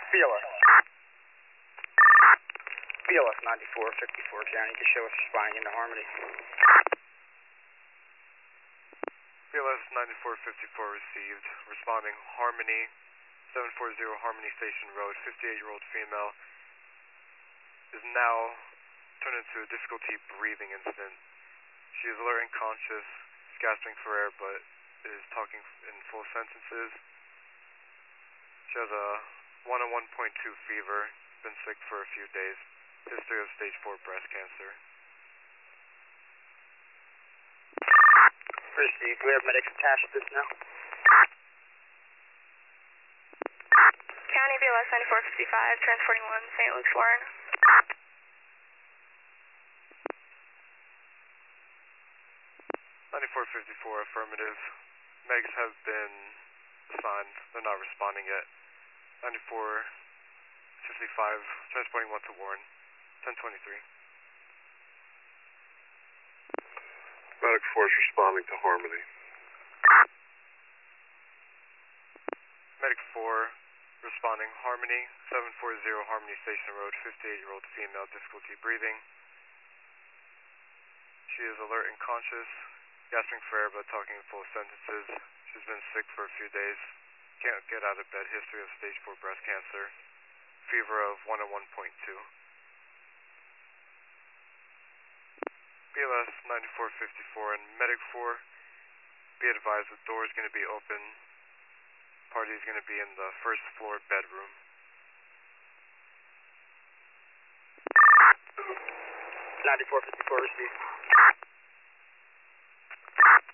BLS. BLS 9454 County to show us responding into Harmony. BLS 9454 received, responding Harmony, 740 Harmony Station Road, 58-year-old female, is now turned into a difficulty breathing incident. She is alert and conscious, is gasping for air, but is talking in full sentences. She has a 101.2 fever, been sick for a few days, history of stage 4 breast cancer. Received. We have medics attached to this now. County BLS 9455, transporting 1 St. Luke's Warren. 9454, affirmative. Medics have been assigned. They're not responding yet. 9455, transporting 1 to Warren. 1023. Medic force responding to Harmony. Medic 4, responding Harmony, 740 Harmony Station Road, 58-year-old female, difficulty breathing. She is alert and conscious, gasping for air but talking in full sentences. She's been sick for a few days, can't get out of bed, history of stage 4 breast cancer, fever of 101.2. BLS 9454 and Medic 4, be advised the door is going to be open. Party is going to be in the first floor bedroom. 9454 received.